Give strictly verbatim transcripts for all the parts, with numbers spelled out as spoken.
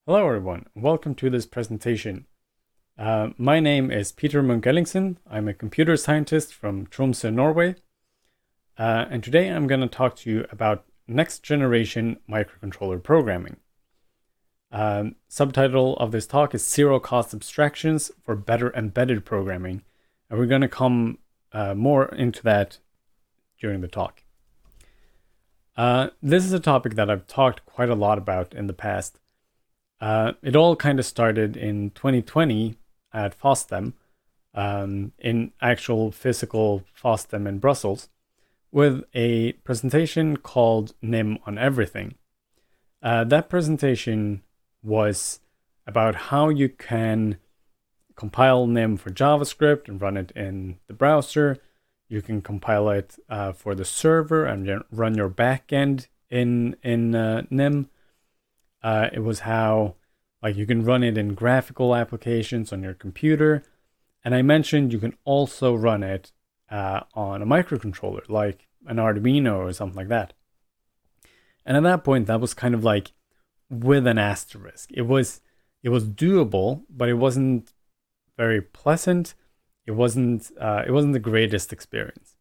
Hello everyone, welcome to this presentation. Uh, my name is Peter Munk-Ellingsen. I'm a computer scientist from Tromsø, Norway. Uh, and today I'm going to talk to you about next generation microcontroller programming. Um, subtitle of this talk is Zero Cost Abstractions for Better Embedded Programming. And we're going to come uh, more into that during the talk. Uh, this is a topic that I've talked quite a lot about in the past. Uh, it all kind of started in twenty twenty at FOSDEM, um, in actual physical FOSDEM in Brussels, with a presentation called N I M on Everything. Uh, that presentation was about how you can compile N I M for JavaScript and run it in the browser. You can compile it uh, for the server and run your backend in, in uh, N I M. Uh, it was how like you can run it in graphical applications on your computer. And I mentioned you can also run it uh, on a microcontroller, like an Arduino or something like that. And at that point, that was kind of like with an asterisk. It was it was doable, but it wasn't very pleasant. It wasn't uh, it wasn't the greatest experience.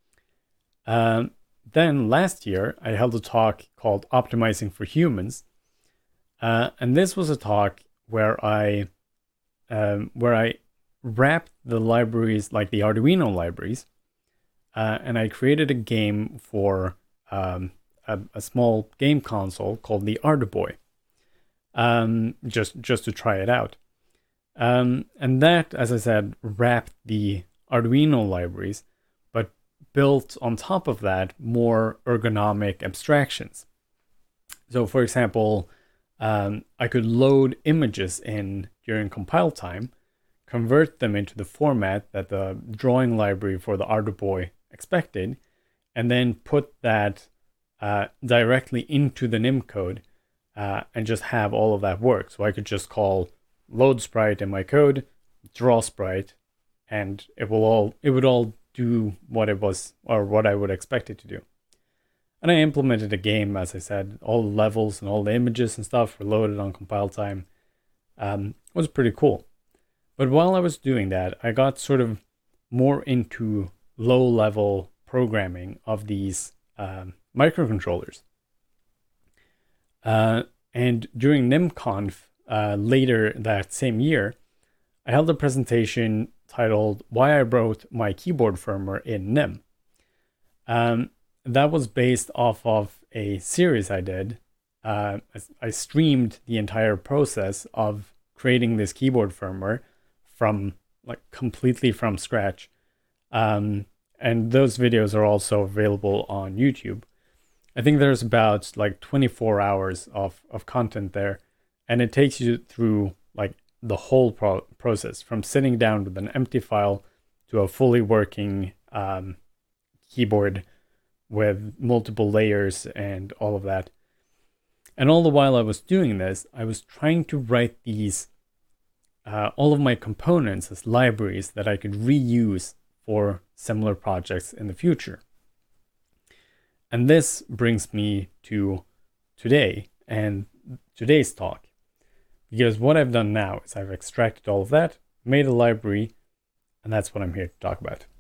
Um, then last year, I held a talk called Optimizing for Humans. Uh, and this was a talk where I um, where I wrapped the libraries, like the Arduino libraries, uh, and I created a game for um, a, a small game console called the Arduboy, um, just just to try it out. Um, and that, as I said, wrapped the Arduino libraries, but built on top of that more ergonomic abstractions. So, for example, Um, I could load images in during compile time, convert them into the format that the drawing library for the Arduboy expected, and then put that uh, directly into the N I M code uh, and just have all of that work. So I could just call load sprite in my code, draw sprite, and it will all it would all do what it was or what I would expect it to do. And I implemented a game, as I said, all the levels and all the images and stuff were loaded on compile time. Um, it was pretty cool. But while I was doing that, I got sort of more into low-level programming of these um, microcontrollers. Uh, and during NIMConf uh, later that same year, I held a presentation titled Why I Wrote My Keyboard Firmware in N I M. Um, That was based off of a series I did. Uh, I streamed the entire process of creating this keyboard firmware from like completely from scratch. Um, and those videos are also available on YouTube. I think there's about like twenty-four hours of, of content there. And it takes you through like the whole pro- process from sitting down with an empty file to a fully working um, keyboard with multiple layers and all of that. And all the while I was doing this, I was trying to write these, uh, all of my components as libraries that I could reuse for similar projects in the future. And this brings me to today and today's talk. Because what I've done now is I've extracted all of that, made a library, and that's what I'm here to talk about.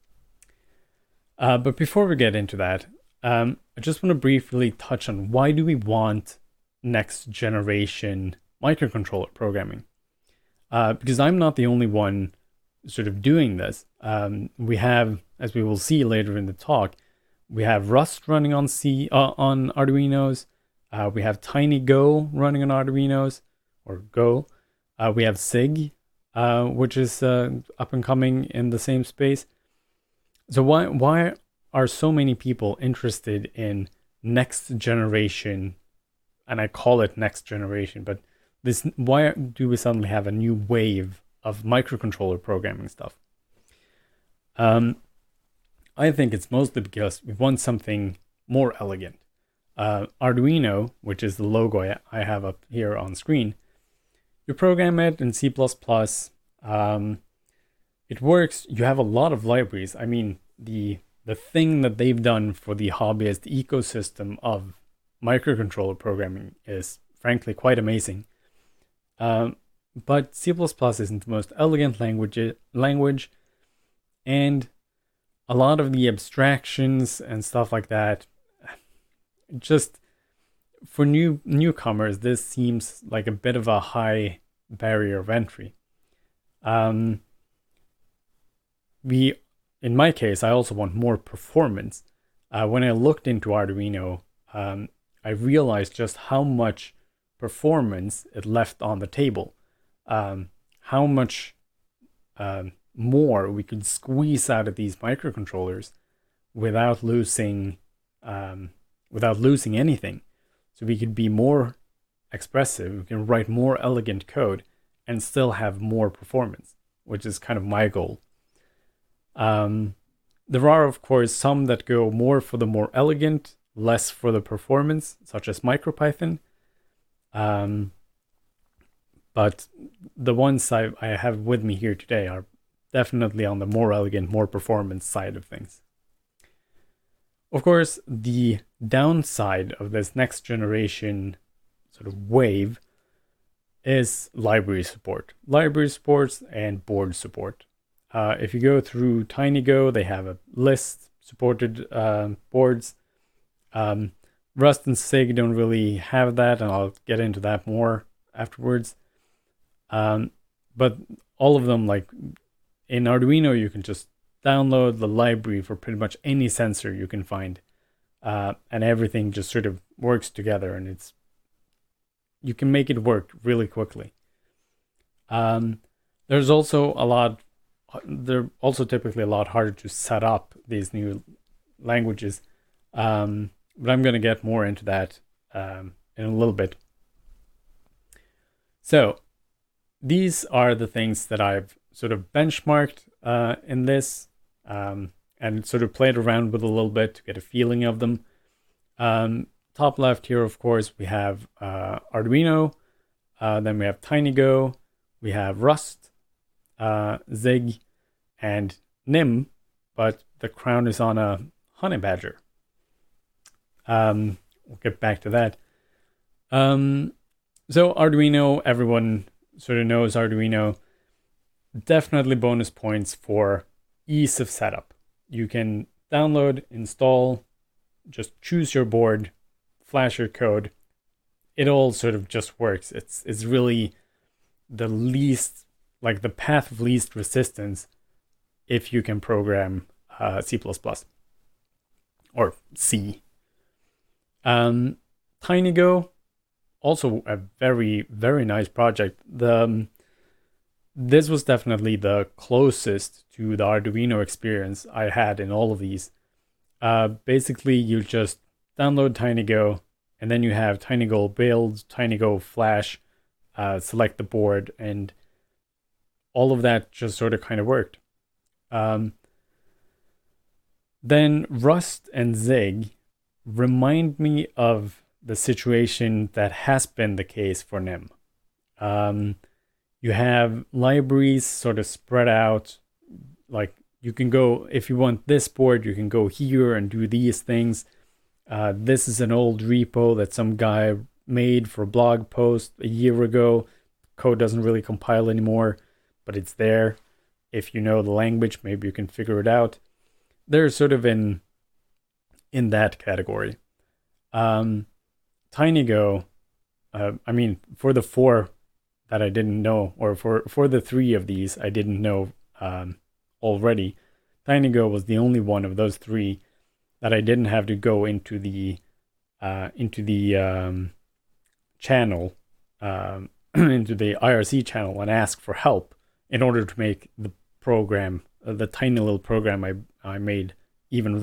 Uh, but before we get into that, um, I just want to briefly touch on why do we want next generation microcontroller programming? Uh, because I'm not the only one sort of doing this. Um, we have, as we will see later in the talk, we have Rust running on C uh, on Arduinos. Uh, we have TinyGo running on Arduinos or Go. Uh, we have SIG, uh, which is uh, up and coming in the same space. So why why are so many people interested in next generation, and I call it next generation, but this why do we suddenly have a new wave of microcontroller programming stuff? Um, I think it's mostly because we want something more elegant. Uh, Arduino, which is the logo I, I have up here on screen, you program it in C plus plus. Um, It works. You have a lot of libraries. I mean, the the thing that they've done for the hobbyist ecosystem of microcontroller programming is frankly quite amazing. Um, but C plus plus isn't the most elegant language, language, and a lot of the abstractions and stuff like that, just for new newcomers, this seems like a bit of a high barrier of entry. Um, we, in my case, I also want more performance. Uh, when I looked into Arduino, um, I realized just how much performance it left on the table, um, how much um, more we could squeeze out of these microcontrollers without losing, um, without losing anything. So we could be more expressive, we can write more elegant code and still have more performance, which is kind of my goal. Um, there are, of course, some that go more for the more elegant, less for the performance, such as MicroPython. Um, but the ones I, I have with me here today are definitely on the more elegant, more performance side of things. Of course, the downside of this next generation sort of wave is library support. Library support and board support. Uh, if you go through TinyGo, they have a list supported uh, boards. Um, Rust and Sig don't really have that, and I'll get into that more afterwards. Um, but all of them, like in Arduino, you can just download the library for pretty much any sensor you can find, uh, and everything just sort of works together, and it's you can make it work really quickly. Um, there's also a lot. They're also typically a lot harder to set up these new languages, um, but I'm going to get more into that um, in a little bit. So these are the things that I've sort of benchmarked uh, in this um, and sort of played around with a little bit to get a feeling of them. Um, top left here, of course, we have uh, Arduino, uh, then we have TinyGo, we have Rust, uh, Zig, and Nim, but the crown is on a honey badger. Um, we'll get back to that. Um, so Arduino, everyone sort of knows Arduino. Definitely bonus points for ease of setup. You can download, install, just choose your board, flash your code. It all sort of just works. It's it's really the least, like the path of least resistance if you can program uh, C plus plus or C. Um, TinyGo, also a very, very nice project. The um, This was definitely the closest to the Arduino experience I had in all of these. Uh, basically, you just download TinyGo, and then you have TinyGo build, TinyGo flash, uh, select the board, and all of that just sort of kind of worked. Um, then Rust and Zig remind me of the situation that has been the case for Nim. Um, you have libraries sort of spread out, like you can go, if you want this board, you can go here and do these things. Uh, this is an old repo that some guy made for a blog post a year ago. Code doesn't really compile anymore, but it's there. If you know the language, maybe you can figure it out. They're sort of in in that category. Um, TinyGo, uh, I mean, for the four that I didn't know, or for, for the three of these I didn't know um, already, TinyGo was the only one of those three that I didn't have to go into the uh, into the um, channel, um, into the I R C channel and ask for help in order to make the program, uh, the tiny little program I, I made even